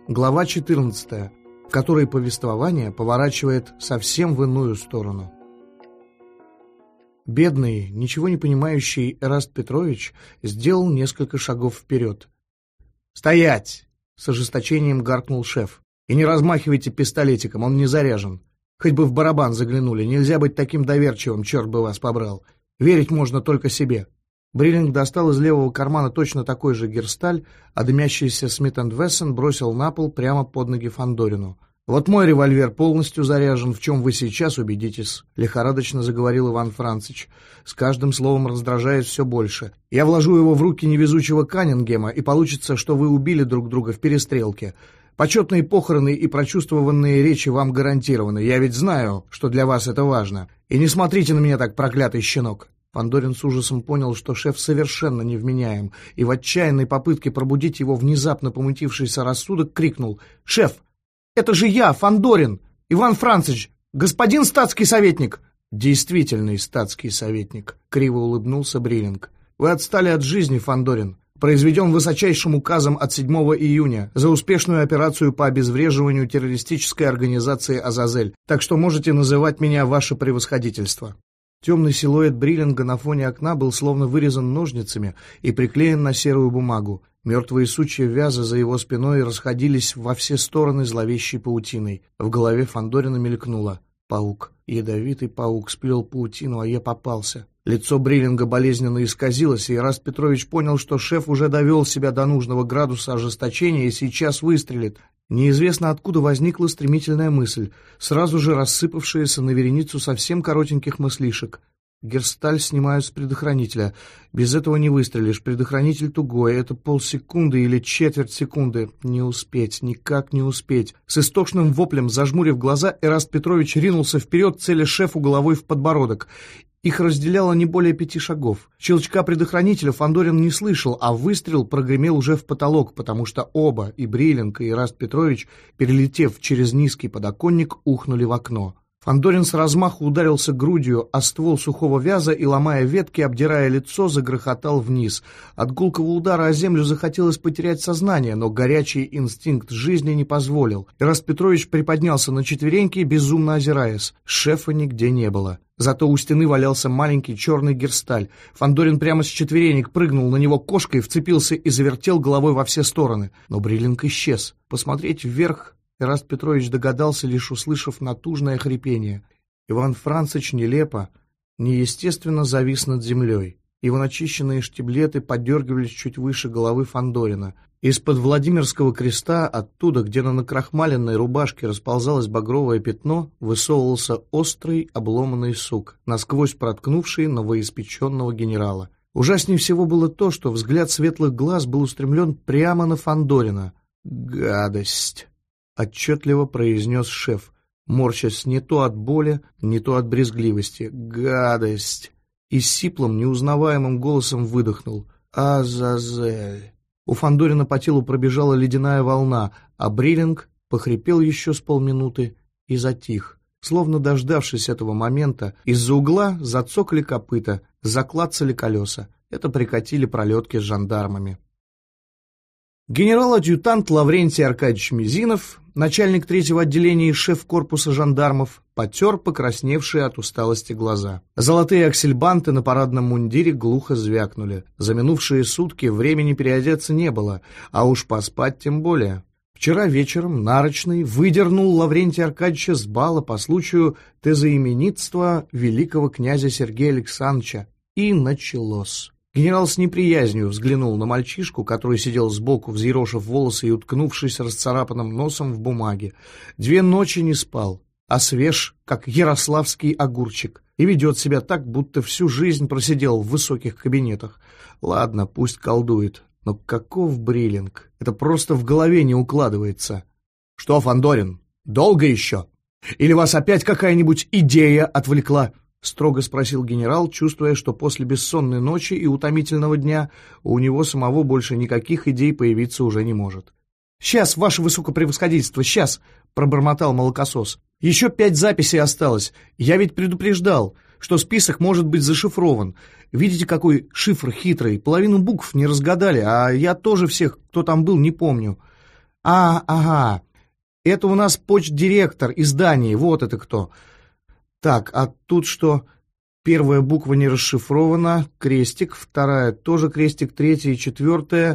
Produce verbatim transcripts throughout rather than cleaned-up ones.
Глава четырнадцатая, в которой повествование поворачивает совсем в иную сторону. Бедный, ничего не понимающий Эраст Петрович сделал несколько шагов вперед. «Стоять!» — с ожесточением гаркнул шеф. «И не размахивайте пистолетиком, он не заряжен. Хоть бы в барабан заглянули, нельзя быть таким доверчивым, черт бы вас побрал. Верить можно только себе». Бриллинг достал из левого кармана точно такой же герсталь, а дымящийся Смит энд Вессон бросил на пол прямо под ноги Фандорину. «Вот мой револьвер полностью заряжен, в чем вы сейчас убедитесь», — лихорадочно заговорил Иван Францич, с каждым словом раздражаясь все больше. «Я вложу его в руки невезучего Каннингема, и получится, что вы убили друг друга в перестрелке. Почетные похороны и прочувствованные речи вам гарантированы. Я ведь знаю, что для вас это важно. И не смотрите на меня так, проклятый щенок». Фандорин с ужасом понял, что шеф совершенно невменяем, и в отчаянной попытке пробудить его внезапно помутившийся рассудок крикнул: «Шеф! Это же я, Фандорин! Иван Францич! Господин статский советник!» «Действительный статский советник», — криво улыбнулся Бриллинг. «Вы отстали от жизни, Фандорин. Произведен высочайшим указом от седьмого июня за успешную операцию по обезвреживанию террористической организации «Азазель», так что можете называть меня ваше превосходительство». Темный силуэт Бриллинга на фоне окна был словно вырезан ножницами и приклеен на серую бумагу. Мертвые сучья вяза за его спиной расходились во все стороны зловещей паутиной. В голове Фандорина мелькнуло: паук, ядовитый паук, сплел паутину, а я попался. Лицо Бриллинга болезненно исказилось, и Эраст Петрович понял, что шеф уже довел себя до нужного градуса ожесточения и сейчас выстрелит. Неизвестно откуда возникла стремительная мысль, сразу же рассыпавшаяся на вереницу совсем коротеньких мыслишек. Герсталь снимают с предохранителя. Без этого не выстрелишь, предохранитель тугой, это полсекунды или четверть секунды. Не успеть, никак не успеть. С истошным воплем, зажмурив глаза, Эраст Петрович ринулся вперед, целя шефу головой в подбородок. Их разделяло не более пяти шагов. Щелчка предохранителя Фандорин не слышал, а выстрел прогремел уже в потолок, потому что оба, и Бриллинг, и Эраст Петрович, перелетев через низкий подоконник, ухнули в окно. Фандорин с размаху ударился грудью о ствол сухого вяза и, ломая ветки, обдирая лицо, загрохотал вниз. От гулкого удара о землю захотелось потерять сознание, но горячий инстинкт жизни не позволил. Эраст Петрович приподнялся на четвереньки, безумно озираясь. Шефа нигде не было. Зато у стены валялся маленький черный герсталь. Фандорин прямо с четверенек прыгнул на него кошкой, вцепился и завертел головой во все стороны. Но Бриллинг исчез. Посмотреть вверх Эраст Петрович догадался, лишь услышав натужное хрипение. Иван Францич нелепо, неестественно завис над землей. Его начищенные штиблеты подергивались чуть выше головы Фандорина. Из-под Владимирского креста, оттуда, где на накрахмаленной рубашке расползалось багровое пятно, высовывался острый обломанный сук, насквозь проткнувший новоиспеченного генерала. Ужаснее всего было то, что взгляд светлых глаз был устремлен прямо на Фандорина. «Гадость!» — отчетливо произнес шеф, морщась не то от боли, не то от брезгливости. «Гадость!» И сиплым, неузнаваемым голосом выдохнул: «Азазель!» У Фандорина по телу пробежала ледяная волна, а Бриллинг похрипел еще с полминуты и затих. Словно дождавшись этого момента, из-за угла зацокали копыта, заклацали колеса. Это прикатили пролетки с жандармами. Генерал-адъютант Лаврентий Аркадьевич Мизинов, начальник третьего отделения и шеф корпуса жандармов, потер покрасневшие от усталости глаза. Золотые аксельбанты на парадном мундире глухо звякнули. За минувшие сутки времени переодеться не было, а уж поспать тем более. Вчера вечером Нарочный выдернул Лаврентия Аркадьевича с бала по случаю тезоименитства великого князя Сергея Александровича. И началось. Генерал с неприязнью взглянул на мальчишку, который сидел сбоку, взъерошив волосы и уткнувшись расцарапанным носом в бумаге. Две ночи не спал, а свеж, как ярославский огурчик, и ведет себя так, будто всю жизнь просидел в высоких кабинетах. Ладно, пусть колдует, но каков Бриллинг? Это просто в голове не укладывается. «Что, Фандорин, долго еще? Или вас опять какая-нибудь идея отвлекла?» — строго спросил генерал, чувствуя, что после бессонной ночи и утомительного дня у него самого больше никаких идей появиться уже не может. «Сейчас, ваше высокопревосходительство, сейчас!» — пробормотал молокосос. «Еще пять записей осталось. Я ведь предупреждал, что список может быть зашифрован. Видите, какой шифр хитрый. Половину букв не разгадали, а я тоже всех, кто там был, не помню». А, ага, это у нас почт-директор издания, вот это кто. Так, а тут что? Первая буква не расшифрована, крестик, вторая тоже крестик, третья и четвертая,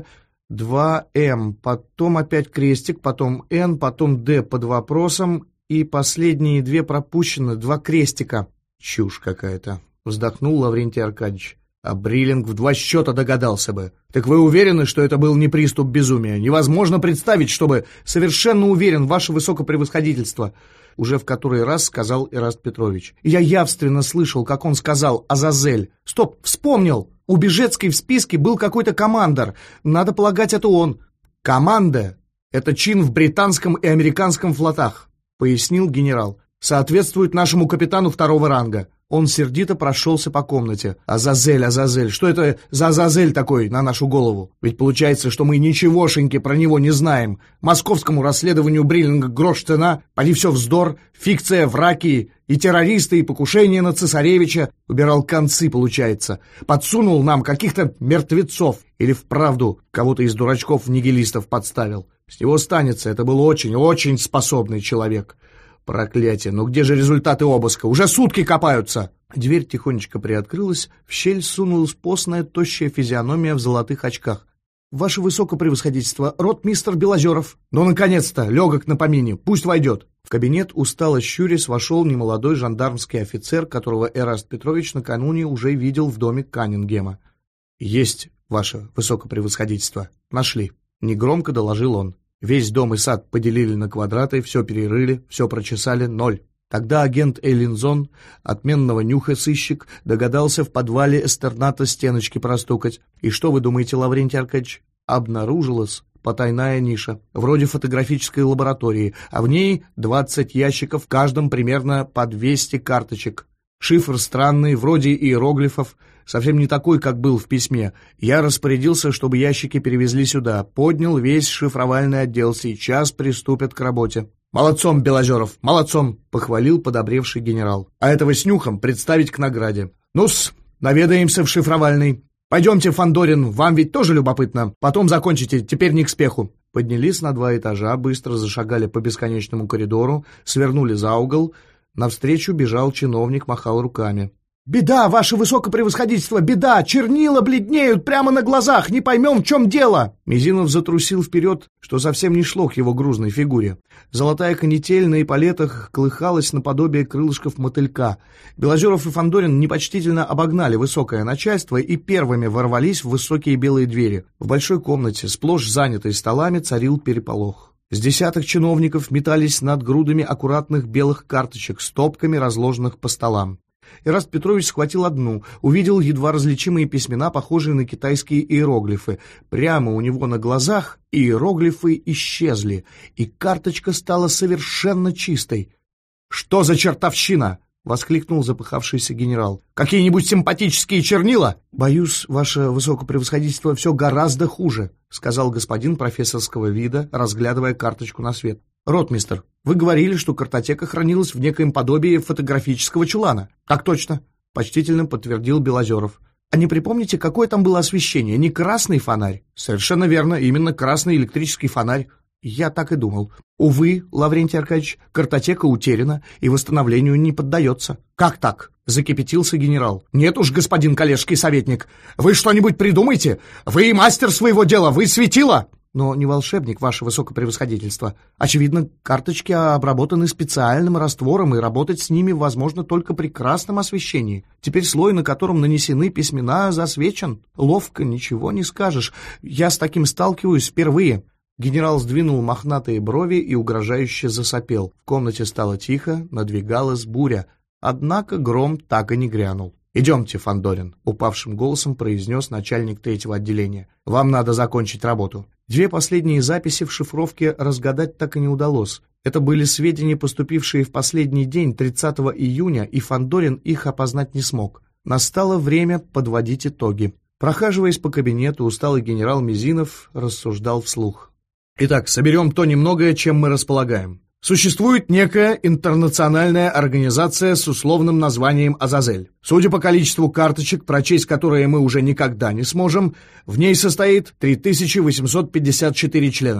два эм, потом опять крестик, потом Н, потом Д под вопросом, и последние две пропущены, два крестика. Чушь какая-то, вздохнул Лаврентий Аркадьевич. А Бриллинг в два счета догадался бы. Так вы уверены, что это был не приступ безумия? Невозможно представить, чтобы... Совершенно уверен, ваше высокопревосходительство. Уже в который раз сказал Эраст Петрович. Я явственно слышал, как он сказал «Азазель». Стоп, вспомнил. У Бежецкой в списке был какой-то командор. Надо полагать, это он. Команда — это чин в британском и американском флотах, пояснил генерал. Соответствует нашему капитану второго ранга. Он сердито прошелся по комнате. «Азазель, Азазель, что это за Азазель такой на нашу голову? Ведь получается, что мы ничегошеньки про него не знаем. Московскому расследованию Бриллинга грош цена, поди все вздор, фикция, враки и террористы, и покушение на цесаревича. Убирал концы, получается. Подсунул нам каких-то мертвецов. Или вправду кого-то из дурачков-нигилистов подставил. С него станется, это был очень-очень способный человек». Проклятие, ну где же результаты обыска? Уже сутки копаются!» Дверь тихонечко приоткрылась, в щель сунулась постная, тощая физиономия в золотых очках. «Ваше высокопревосходительство, ротмистр Белозеров». «Ну, наконец-то! Легок на помине! Пусть войдет!» В кабинет, устало щурясь, вошел немолодой жандармский офицер, которого Эраст Петрович накануне уже видел в доме Каннингема. «Есть, ваше высокопревосходительство. Нашли», — негромко доложил он. Весь дом и сад поделили на квадраты, все перерыли, все прочесали, ноль. Тогда агент Эллинзон, отменного нюха сыщик, догадался в подвале эстерната стеночки простукать. И что вы думаете, Лаврентий Аркадьевич? Обнаружилась потайная ниша, вроде фотографической лаборатории, а в ней двадцать ящиков, в каждом примерно по двести карточек. Шифр странный, вроде иероглифов, совсем не такой, как был в письме. Я распорядился, чтобы ящики перевезли сюда, поднял весь шифровальный отдел, сейчас приступят к работе. «Молодцом, Белозеров, молодцом!» — похвалил подобревший генерал. «А этого с нюхом представить к награде. Ну-с, наведаемся в шифровальный. Пойдемте, Фандорин, вам ведь тоже любопытно. Потом закончите, теперь не к спеху». Поднялись на два этажа, быстро зашагали по бесконечному коридору, свернули за угол. Навстречу бежал чиновник, махал руками. «Беда, ваше высокопревосходительство, беда! Чернила бледнеют прямо на глазах! Не поймем, в чем дело!» Мизинов затрусил вперед, что совсем не шло к его грузной фигуре. Золотая канитель на эполетах колыхалась наподобие крылышков мотылька. Белозеров и Фандорин непочтительно обогнали высокое начальство и первыми ворвались в высокие белые двери. В большой комнате, сплошь занятой столами, царил переполох. С десяток чиновников метались над грудами аккуратных белых карточек, стопками разложенных по столам. Эраст Петрович схватил одну, увидел едва различимые письмена, похожие на китайские иероглифы. Прямо у него на глазах иероглифы исчезли, и карточка стала совершенно чистой. «Что за чертовщина?» — воскликнул запыхавшийся генерал. «Какие-нибудь симпатические чернила?» «Боюсь, ваше высокопревосходительство, все гораздо хуже», — сказал господин профессорского вида, разглядывая карточку на свет. «Ротмистр, вы говорили, что картотека хранилась в некоем подобии фотографического чулана». «Так точно», — почтительно подтвердил Белозеров. «А не припомните, какое там было освещение? Не красный фонарь?» «Совершенно верно, именно красный электрический фонарь». «Я так и думал. Увы, Лаврентий Аркадьевич, картотека утеряна и восстановлению не поддается». «Как так?» — закипятился генерал. «Нет уж, господин коллежский советник, вы что-нибудь придумайте? Вы мастер своего дела, вы светило!» «Но не волшебник, ваше высокопревосходительство. Очевидно, карточки обработаны специальным раствором, и работать с ними возможно только при красном освещении. Теперь слой, на котором нанесены письмена, засвечен. Ловко, ничего не скажешь. Я с таким сталкиваюсь впервые». Генерал сдвинул мохнатые брови и угрожающе засопел. В комнате стало тихо, надвигалась буря. Однако гром так и не грянул. «Идемте, Фандорин», — упавшим голосом произнес начальник третьего отделения. «Вам надо закончить работу». Две последние записи в шифровке разгадать так и не удалось. Это были сведения, поступившие в последний день, тридцатого июня, и Фандорин их опознать не смог. Настало время подводить итоги. Прохаживаясь по кабинету, усталый генерал Мизинов рассуждал вслух. «Итак, соберем то немногое, чем мы располагаем. Существует некая интернациональная организация с условным названием «Азазель». Судя по количеству карточек, прочесть которые мы уже никогда не сможем, в ней состоит три тысячи восемьсот пятьдесят четыре члена.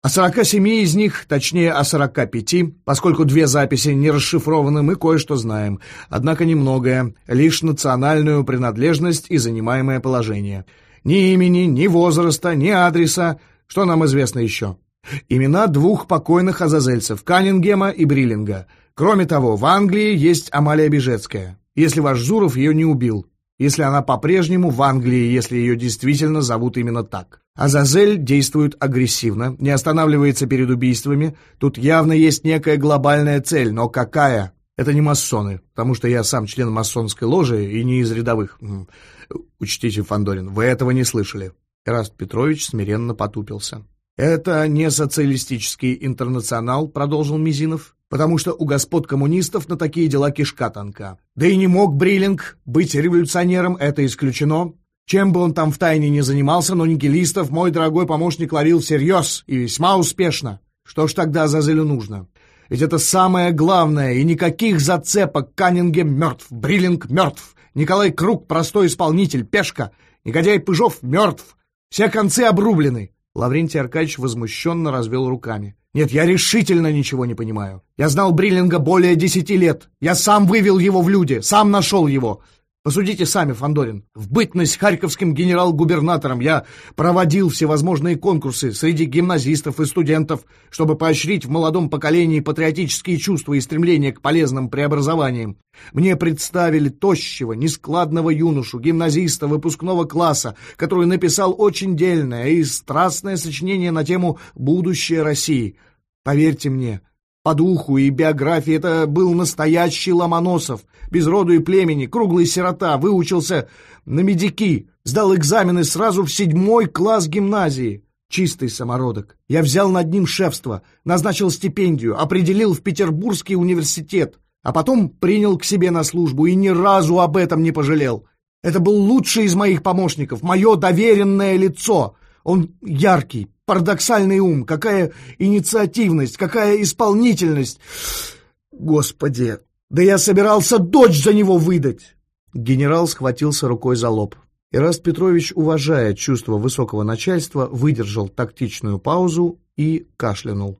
О сорока семи из них, точнее о сорока пяти, поскольку две записи не расшифрованы, мы кое-что знаем. Однако немногое, лишь национальную принадлежность и занимаемое положение. Ни имени, ни возраста, ни адреса. Что нам известно еще? Имена двух покойных азазельцев, Каннингема и Бриллинга. Кроме того, в Англии есть Амалия Бежецкая, если ваш Зуров ее не убил. Если она по-прежнему в Англии, если ее действительно зовут именно так. Азазель действует агрессивно, не останавливается перед убийствами. Тут явно есть некая глобальная цель, но какая? Это не масоны, потому что я сам член масонской ложи и не из рядовых. Учтите, Фандорин, вы этого не слышали. Эраст Петрович смиренно потупился. «Это не социалистический интернационал», — продолжил Мизинов, «потому что у господ коммунистов на такие дела кишка тонка. Да и не мог Бриллинг быть революционером, это исключено. Чем бы он там втайне не занимался, но нигилистов мой дорогой помощник ловил всерьез и весьма успешно. Что ж тогда Азазелю нужно? Ведь это самое главное, и никаких зацепок. Каннингем мертв, Бриллинг мертв, Николай Круг простой исполнитель, пешка, негодяй Пыжов мертв, все концы обрублены». Лаврентий Аркадьевич возмущенно развел руками. «Нет, я решительно ничего не понимаю. Я знал Бриллинга более десяти лет. Я сам вывел его в люди, сам нашел его. Посудите сами, Фандорин. В бытность харьковским генерал-губернатором я проводил всевозможные конкурсы среди гимназистов и студентов, чтобы поощрить в молодом поколении патриотические чувства и стремления к полезным преобразованиям. Мне представили тощего, нескладного юношу, гимназиста выпускного класса, который написал очень дельное и страстное сочинение на тему «Будущее России». Поверьте мне, по духу и биографии это был настоящий Ломоносов, без роду и племени, круглый сирота, выучился на медики, сдал экзамены сразу в седьмой класс гимназии. Чистый самородок. Я взял над ним шефство, назначил стипендию, определил в Петербургский университет, а потом принял к себе на службу и ни разу об этом не пожалел. Это был лучший из моих помощников, мое доверенное лицо. Он яркий, парадоксальный ум, какая инициативность, какая исполнительность. Господи, да я собирался дочь за него выдать. Генерал схватился рукой за лоб. Эраст Петрович, уважая чувство высокого начальства, выдержал тактичную паузу и кашлянул.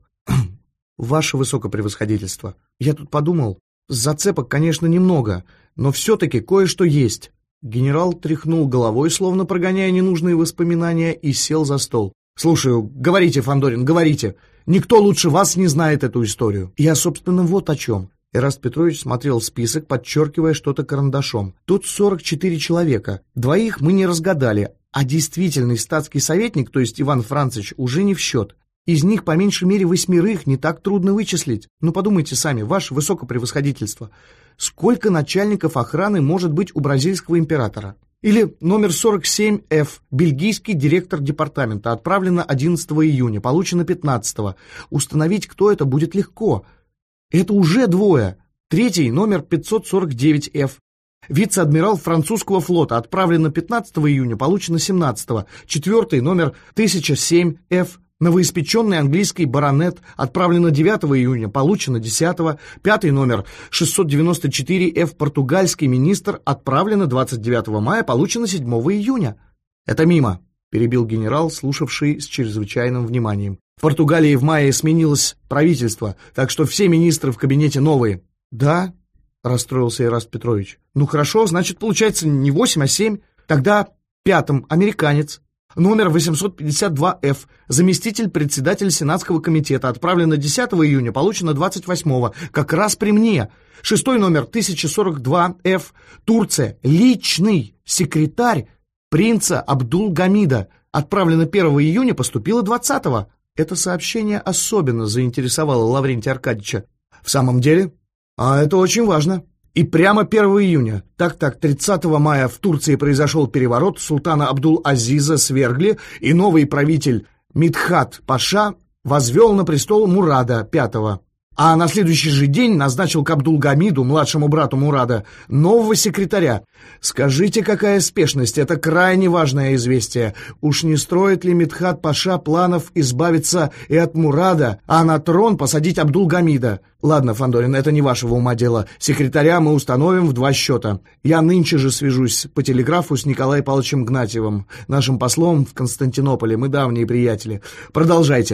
«Ваше высокопревосходительство, я тут подумал, зацепок, конечно, немного, но все-таки кое-что есть». Генерал тряхнул головой, словно прогоняя ненужные воспоминания, и сел за стол. «Слушаю, говорите, Фандорин, говорите. Никто лучше вас не знает эту историю». «Я, собственно, вот о чем». Эраст Петрович смотрел список, подчеркивая что-то карандашом. «Тут сорок четыре человека. Двоих мы не разгадали, а действительный статский советник, то есть Иван Францич, уже не в счет. Из них по меньшей мере восьмерых не так трудно вычислить. Ну подумайте сами, ваше высокопревосходительство, сколько начальников охраны может быть у бразильского императора? Или номер сорок семь эф, бельгийский директор департамента, отправлено одиннадцатого июня, получено пятнадцатого. Установить, кто это, будет легко. Это уже двое. Третий номер пятьсот сорок девять эф. Вице-адмирал французского флота, отправлено пятнадцатого июня, получено семнадцатого. Четвертый номер тысяча семь эф. Новоиспеченный английский баронет, отправлено девятого июня, получено десятого. Пятый номер шестьсот девяносто четыре эф, португальский министр, отправлено двадцать девятого мая, получено седьмого июня. «Это мимо», — перебил генерал, слушавший с чрезвычайным вниманием. «В Португалии в мае сменилось правительство, так что все министры в кабинете новые». «Да?» — расстроился Эраст Петрович. «Ну хорошо, значит, получается не восемь, а семь. Тогда пятым американец. Номер восемьсот пятьдесят два эф, заместитель председателя Сенатского комитета, отправлено десятого июня, получено двадцать восьмого, как раз при мне. Шестой номер тысяча сорок два эф, Турция, личный секретарь принца Абдул-Гамида, отправлено первого июня, поступило двадцатого. Это сообщение особенно заинтересовало Лаврентия Аркадьевича. В самом деле? А это очень важно. И прямо первого июня, так-так, тридцатого мая в Турции произошел переворот, султана Абдул-Азиза свергли, и новый правитель Мидхат-Паша возвел на престол Мурада пятого. А на следующий же день назначил к Абдул-Гамиду, младшему брату Мурада, нового секретаря. Скажите, какая спешность, это крайне важное известие. Уж не строит ли Мидхат-Паша планов избавиться и от Мурада, а на трон посадить Абдул-Гамида? Ладно, Фандорин, это не вашего ума дело. Секретаря мы установим в два счета. Я нынче же свяжусь по телеграфу с Николаем Павловичем Гнатьевым, нашим послом в Константинополе, мы давние приятели. Продолжайте.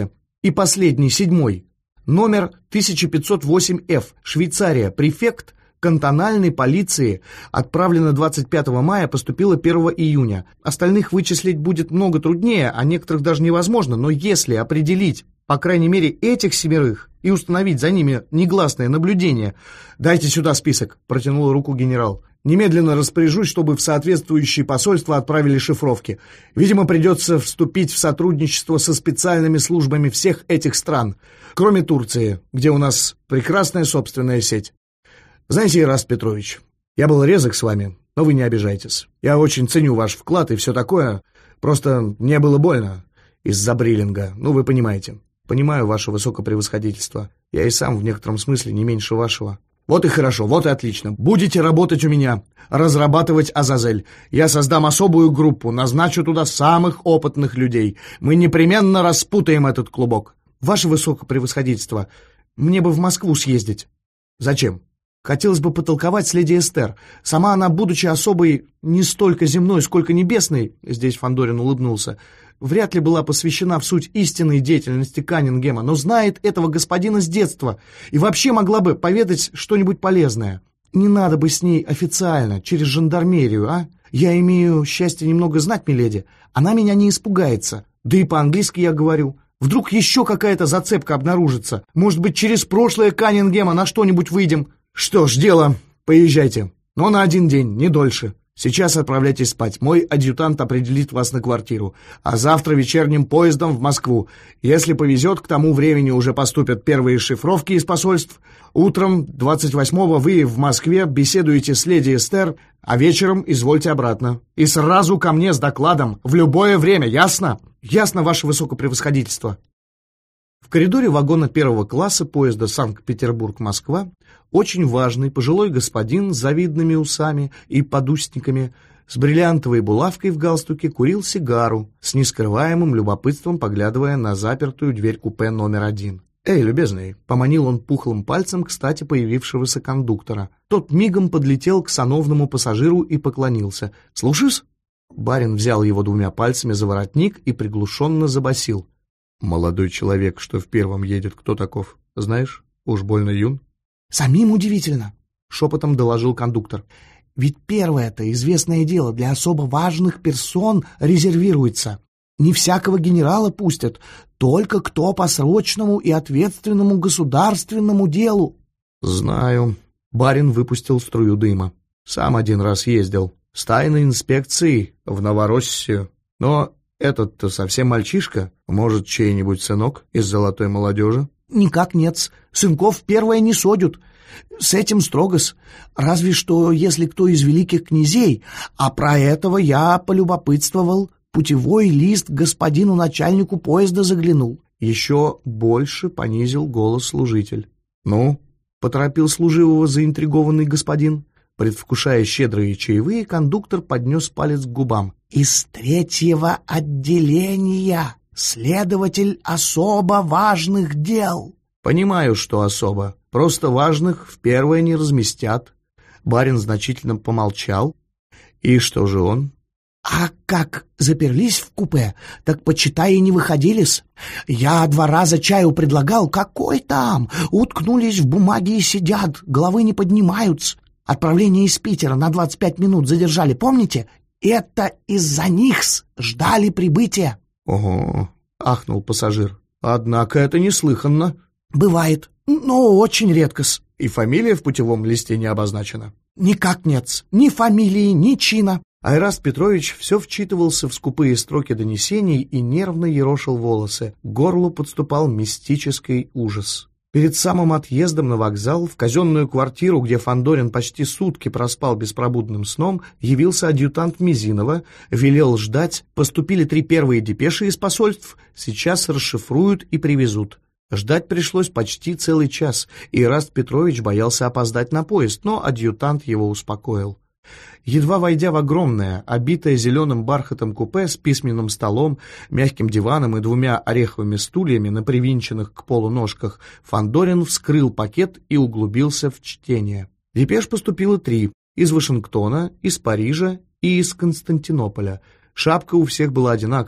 И последний, седьмой. Номер тысяча пятьсот восемь эф, Швейцария, префект кантональной полиции, отправлено двадцать пятого мая, поступило первого июня. Остальных вычислить будет много труднее, а некоторых даже невозможно, но если определить, по крайней мере, этих семерых и установить за ними негласное наблюдение... «Дайте сюда список», — протянул руку генерал. «Немедленно распоряжусь, чтобы в соответствующие посольства отправили шифровки. Видимо, придется вступить в сотрудничество со специальными службами всех этих стран, кроме Турции, где у нас прекрасная собственная сеть. Знаете, Ираст Петрович, я был резок с вами, но вы не обижайтесь. Я очень ценю ваш вклад и все такое, просто мне было больно из-за Бриллинга, ну вы понимаете». «Понимаю, ваше высокопревосходительство. Я и сам в некотором смысле не меньше вашего». «Вот и хорошо, вот и отлично. Будете работать у меня, разрабатывать Азазель. Я создам особую группу, назначу туда самых опытных людей. Мы непременно распутаем этот клубок». «Ваше высокопревосходительство, мне бы в Москву съездить». «Зачем?» «Хотелось бы потолковать с леди Эстер. Сама она, будучи особой не столько земной, сколько небесной», здесь Фандорин улыбнулся, «вряд ли была посвящена в суть истинной деятельности Каннингема, но знает этого господина с детства и вообще могла бы поведать что-нибудь полезное. Не надо бы с ней официально, через жандармерию, а? Я имею счастье немного знать миледи. Она меня не испугается. Да и по-английски я говорю. Вдруг еще какая-то зацепка обнаружится. Может быть, через прошлое Каннингема на что-нибудь выйдем. Что ж, дело, поезжайте. Но на один день, не дольше. Сейчас отправляйтесь спать. Мой адъютант определит вас на квартиру. А завтра вечерним поездом в Москву. Если повезет, к тому времени уже поступят первые шифровки из посольств. Утром двадцать восьмого вы в Москве беседуете с леди Эстер, а вечером извольте обратно. И сразу ко мне с докладом. В любое время, ясно? Ясно, ваше высокопревосходительство». В коридоре вагона первого класса поезда Санкт-Петербург-Москва очень важный пожилой господин с завидными усами и подусниками, с бриллиантовой булавкой в галстуке, курил сигару, с нескрываемым любопытством поглядывая на запертую дверь купе номер один. «Эй, любезный!» — поманил он пухлым пальцем кстати появившегося кондуктора. Тот мигом подлетел к сановному пассажиру и поклонился. «Слушаюсь?» Барин взял его двумя пальцами за воротник и приглушенно забасил. «Молодой человек, что в первом едет, кто таков? Знаешь, уж больно юн». «Самим удивительно», — шепотом доложил кондуктор. «Ведь первое-то известное дело для особо важных персон резервируется. Не всякого генерала пустят, только кто по срочному и ответственному государственному делу». «Знаю». Барин выпустил струю дыма. «Сам один раз ездил. С тайной инспекцией в Новороссию. Но этот-то совсем мальчишка. Может, чей-нибудь сынок из золотой молодежи?» «Никак нет. Сынков первое не содят. С этим строго-с. Разве что, если кто из великих князей. А про этого я полюбопытствовал. Путевой лист господину начальнику поезда заглянул». Еще больше понизил голос служитель. «Ну?» — поторопил служивого заинтригованный господин. Предвкушая щедрые чаевые, кондуктор поднес палец к губам. «Из третьего отделения, следователь особо важных дел». «Понимаю, что особо. Просто важных в первое не разместят». Барин значительно помолчал. «И что же он?» «А как заперлись в купе, так, почитай, и не выходили-с. Я два раза чаю предлагал, какой там, уткнулись в бумаги и сидят, головы не поднимаются. Отправление из Питера на двадцать пять минут задержали, помните? Это из-за них-с ждали прибытия». «Ого», — ахнул пассажир, — «однако это неслыханно». «Бывает, но очень редко-с». «И фамилия в путевом листе не обозначена?» «Никак нет-с, ни фамилии, ни чина». Ираст Петрович все вчитывался в скупые строки донесений и нервно ерошил волосы. К горлу подступал мистический ужас. Перед самым отъездом на вокзал, в казенную квартиру, где Фандорин почти сутки проспал беспробудным сном, явился адъютант Мизинова, велел ждать, поступили три первые депеши из посольств, сейчас расшифруют и привезут. Ждать пришлось почти целый час, и Ираст Петрович боялся опоздать на поезд, но адъютант его успокоил. Едва войдя в огромное, обитое зеленым бархатом купе с письменным столом, мягким диваном и двумя ореховыми стульями на привинченных к полу ножках, Фандорин вскрыл пакет и углубился в чтение. Депеш поступило три — из Вашингтона, из Парижа и из Константинополя. Шапка у всех была одинаковой,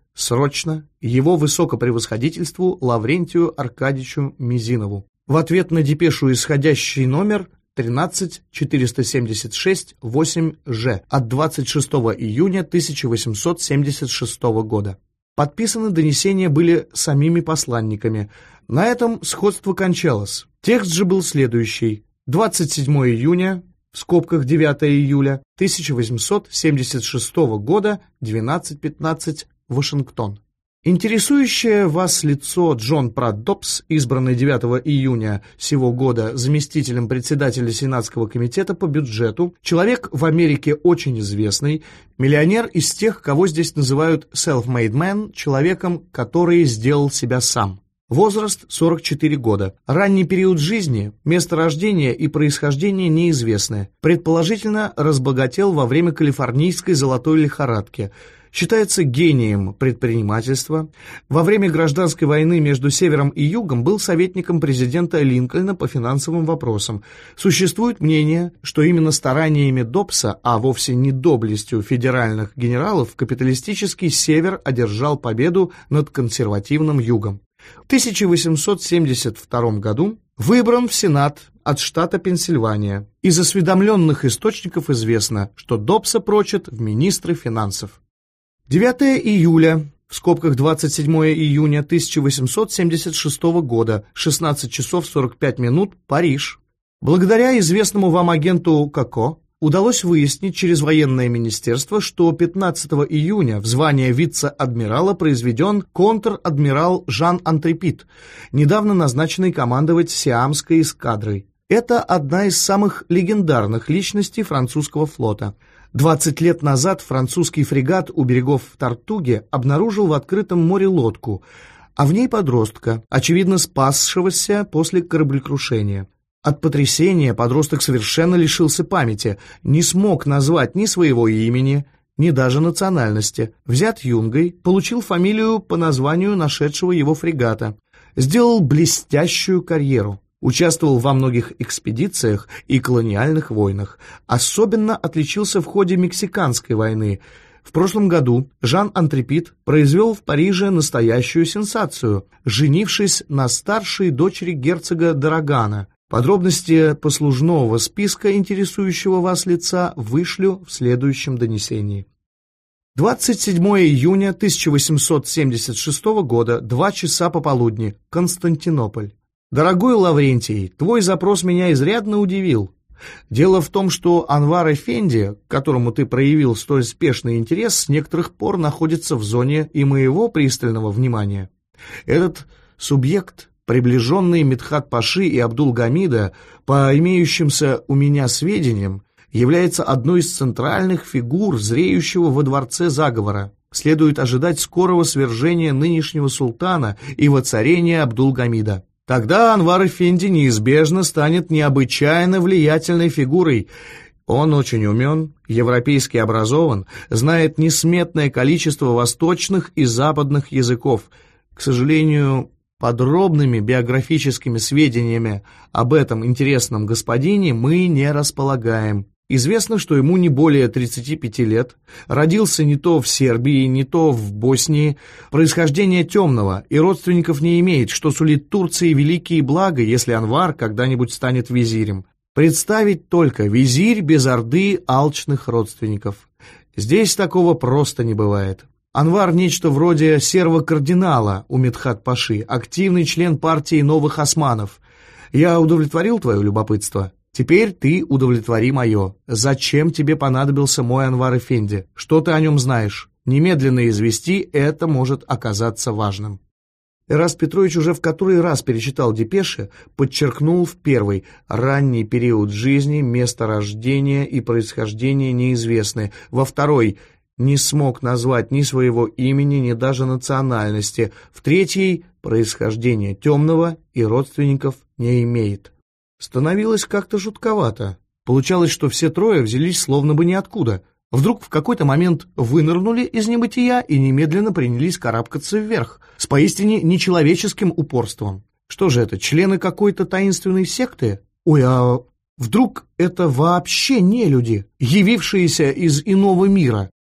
Срочно его высокопревосходительству Лаврентию Аркадьевичу Мизинову. В ответ на депешу исходящий номер тринадцать четыреста семьдесят шесть восемь Ж от двадцать шестого июня тысяча восемьсот семьдесят шестого года. Подписаны донесения были самими посланниками. На этом сходство кончалось. Текст же был следующий. двадцать седьмого июня, в скобках девятого июля тысяча восемьсот семьдесят шестого года, двенадцать пятнадцать, Вашингтон. Интересующее вас лицо Джон Пратт Доббс, избранный девятого июня сего года заместителем председателя Сенатского комитета по бюджету, человек в Америке очень известный, миллионер из тех, кого здесь называют self-made man, человеком, который сделал себя сам. Возраст сорок четыре года. Ранний период жизни, место рождения и происхождение неизвестны. Предположительно, разбогател во время калифорнийской золотой лихорадки. Считается гением предпринимательства. Во время гражданской войны между Севером и Югом был советником президента Линкольна по финансовым вопросам. Существует мнение, что именно стараниями Доббса, а вовсе не доблестью федеральных генералов, капиталистический Север одержал победу над консервативным Югом. В тысяча восемьсот семьдесят втором году выбран в Сенат от штата Пенсильвания. Из осведомленных источников известно, что Доббса прочат в министры финансов. девятого июля, в скобках двадцать седьмого июня тысяча восемьсот семьдесят шестого года, шестнадцать часов сорок пять минут, Париж. Благодаря известному вам агенту Коко удалось выяснить через военное министерство, что пятнадцатого июня в звание вице-адмирала произведен контр-адмирал Жан Антрепит, недавно назначенный командовать Сиамской эскадрой. Это одна из самых легендарных личностей французского флота. двадцать лет назад французский фрегат у берегов Тартуги обнаружил в открытом море лодку, а в ней подростка, очевидно спасшегося после кораблекрушения. От потрясения подросток совершенно лишился памяти, не смог назвать ни своего имени, ни даже национальности. Взят юнгой, получил фамилию по названию нашедшего его фрегата. Сделал блестящую карьеру. Участвовал во многих экспедициях и колониальных войнах. Особенно отличился в ходе Мексиканской войны. В прошлом году Жан Антрепит произвел в Париже настоящую сенсацию, женившись на старшей дочери герцога Д'Арагана. Подробности послужного списка интересующего вас лица вышлю в следующем донесении. двадцать седьмого июня тысяча восемьсот семьдесят шестого года, два часа пополудни, Константинополь. Дорогой Лаврентий, твой запрос меня изрядно удивил. Дело в том, что Анвар Эфенди, к которому ты проявил столь спешный интерес, с некоторых пор находится в зоне и моего пристального внимания. Этот субъект, приближенный Мидхат-паши и Абдул-Гамида, по имеющимся у меня сведениям, является одной из центральных фигур зреющего во дворце заговора. Следует ожидать скорого свержения нынешнего султана и воцарения Абдул-Гамида. Тогда Анвар Эфенди неизбежно станет необычайно влиятельной фигурой. Он очень умен, европейски образован, знает несметное количество восточных и западных языков. К сожалению, подробными биографическими сведениями об этом интересном господине мы не располагаем. Известно, что ему не более тридцати пяти лет, родился не то в Сербии, не то в Боснии, происхождение темного и родственников не имеет, что сулит Турции великие блага, если Анвар когда-нибудь станет визирем. Представить только визирь без орды алчных родственников. Здесь такого просто не бывает. Анвар нечто вроде серва-кардинала у Мидхат-паши, активный член партии новых османов. Я удовлетворил твое любопытство? Теперь ты удовлетвори мое. Зачем тебе понадобился мой Анвар Эфенди? Что ты о нем знаешь? Немедленно извести, это может оказаться важным. Эраст Петрович уже в который раз перечитал депеши, подчеркнул в первый: ранний период жизни, место рождения и происхождение неизвестны. Во второй: не смог назвать ни своего имени, ни даже национальности. В третьей: происхождение темного и родственников не имеет. Становилось как-то жутковато. Получалось, что все трое взялись словно бы ниоткуда. Вдруг в какой-то момент вынырнули из небытия и немедленно принялись карабкаться вверх, с поистине нечеловеческим упорством. Что же это, члены какой-то таинственной секты? Ой, а вдруг это вообще не люди, явившиеся из иного мира?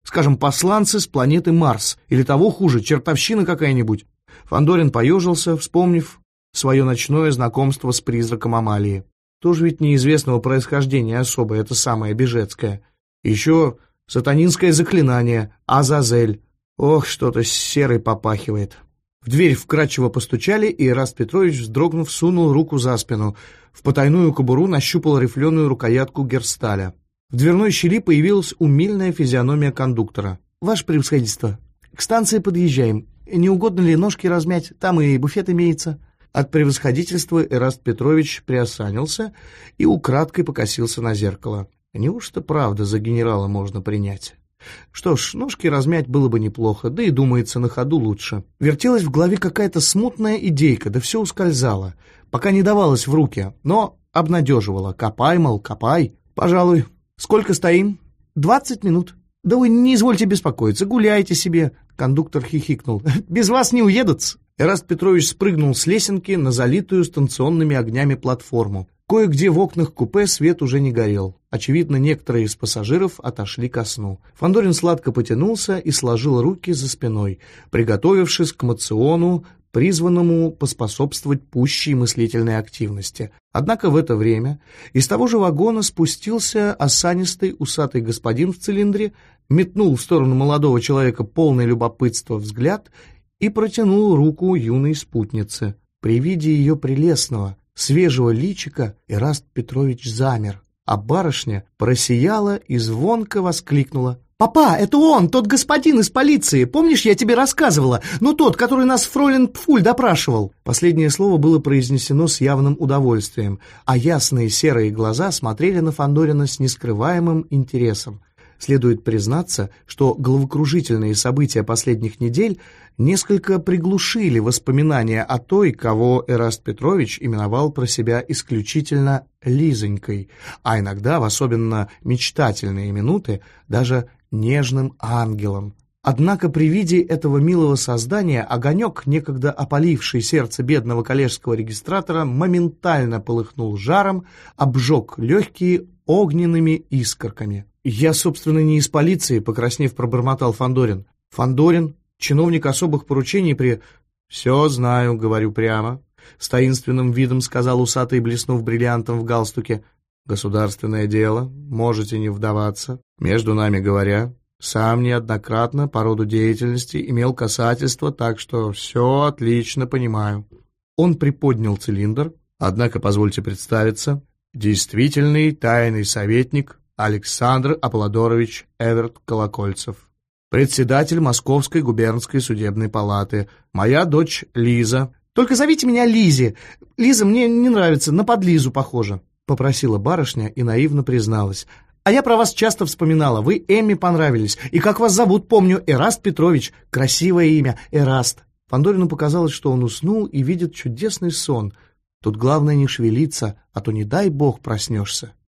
Скажем, посланцы с планеты Марс, или того хуже, чертовщина какая-нибудь. Фандорин поежился, вспомнив свое ночное знакомство с призраком Амалии. Тоже ведь неизвестного происхождения особо, это самое Бежецкое. Еще сатанинское заклинание, Азазель. Ох, что-то серой попахивает. В дверь вкрадчиво постучали, и Эраст Петрович, вздрогнув, сунул руку за спину. В потайную кобуру нащупал рифленую рукоятку герсталя. В дверной щели появилась умильная физиономия кондуктора. «Ваше превосходительство, к станции подъезжаем. Не угодно ли ножки размять? Там и буфет имеется». От превосходительства Эраст Петрович приосанился и украдкой покосился на зеркало. Неужто правда за генерала можно принять? Что ж, ножки размять было бы неплохо, да и, думается, на ходу лучше. Вертелась в голове какая-то смутная идейка, да все ускользало, пока не давалась в руки, но обнадеживала. Копай, мол, копай. Пожалуй. Сколько стоим? Двадцать минут. Да вы не извольте беспокоиться, гуляйте себе. Кондуктор хихикнул. Без вас не уедут. Эраст Петрович спрыгнул с лесенки на залитую станционными огнями платформу. Кое-где в окнах купе свет уже не горел. Очевидно, некоторые из пассажиров отошли ко сну. Фандорин сладко потянулся и сложил руки за спиной, приготовившись к моциону, призванному поспособствовать пущей мыслительной активности. Однако в это время из того же вагона спустился осанистый усатый господин в цилиндре, метнул в сторону молодого человека полное любопытства взгляд и протянул руку юной спутнице. При виде ее прелестного, свежего личика Эраст Петрович замер, а барышня просияла и звонко воскликнула: «Папа, это он, тот господин из полиции! Помнишь, я тебе рассказывала? Ну, тот, который нас фройлен Пфуль допрашивал!» Последнее слово было произнесено с явным удовольствием, а ясные серые глаза смотрели на Фандорина с нескрываемым интересом. Следует признаться, что головокружительные события последних недель несколько приглушили воспоминания о той, кого Эраст Петрович именовал про себя исключительно Лизонькой, а иногда, в особенно мечтательные минуты, даже нежным ангелом. Однако при виде этого милого создания огонек, некогда опаливший сердце бедного коллежского регистратора, моментально полыхнул жаром, обжег легкие огненными искорками. «Я, собственно, не из полиции», — покраснев, пробормотал Фандорин. «Фандорин, чиновник особых поручений при...» «Все знаю, говорю прямо», — с таинственным видом сказал усатый, блеснув бриллиантом в галстуке. «Государственное дело, можете не вдаваться. Между нами говоря, сам неоднократно по роду деятельности имел касательство, так что все отлично понимаю». Он приподнял цилиндр. «Однако, позвольте представиться, действительный тайный советник Александр Аполлодорович Эверт Колокольцев, председатель Московской губернской судебной палаты, моя дочь Лиза». «Только зовите меня Лизи. Лиза мне не нравится, на подлизу похожа», — попросила барышня и наивно призналась. «А я про вас часто вспоминала, вы Эмме понравились, и как вас зовут, помню, Эраст Петрович, красивое имя, Эраст». Фандорину показалось, что он уснул и видит чудесный сон. Тут главное не шевелиться, а то, не дай бог, проснешься.